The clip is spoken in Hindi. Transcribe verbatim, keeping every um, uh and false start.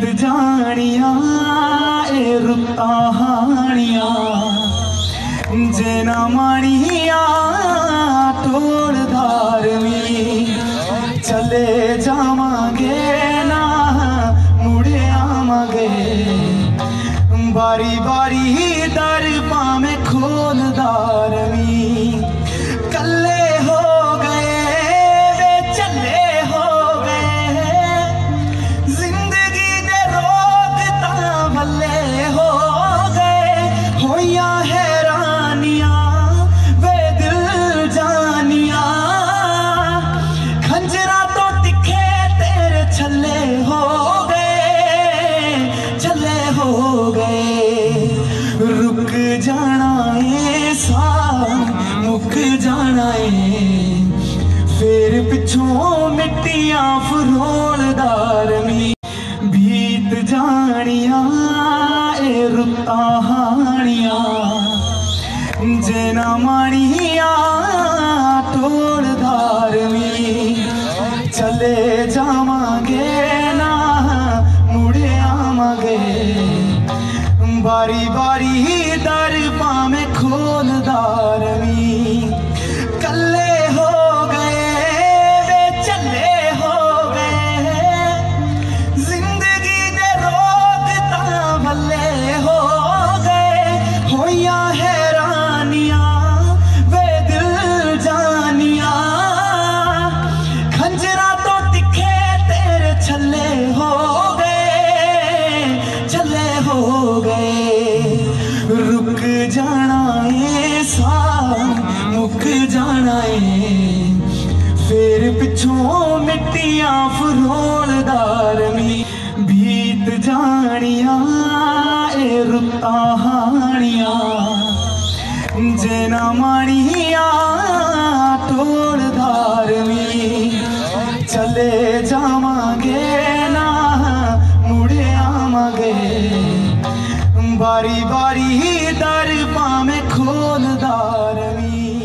जानिया ए रुत्ता हानिया जेना मानिया टोल धारवी चले जावांगे ना मुड़े आवांगे बारी बारी दर पावे खोल दारवी कल्ले हो गए वे चले हो गए जिंदगी दे रोग ता भले हो गए होया हैरानिया वे दिल जानिया खंजरा तो दिखे तेरे छले हो गए छले हो गए रुक जाना है सा मुक जाना है फिर पिछों मिट्टियां फरोल दारवी बीत जानिया ए रुत्ता हानिया जेना मानिया टोल धारवी चले जावांगे ना मुड़े आवांगे बारी बारी दर पावे खोल दारवी कल्ले हो गए वे चले हो गए जिंदगी दे रोग ता भले हो गए होया हैरानिया वे दिल जानिया खंजरा तो दिखे तेरे छले हो गए छले हो गए रुक जाना है सा मुक जाना है फिर पिछों मिट्टियां फरोल दारवी बीत जानिया ए रुत्ता हानिया जेना मानिया टोल धारवी चले जावांगे ना मुड़े आवांगे बारी बारी दर पावे खोल दारवी।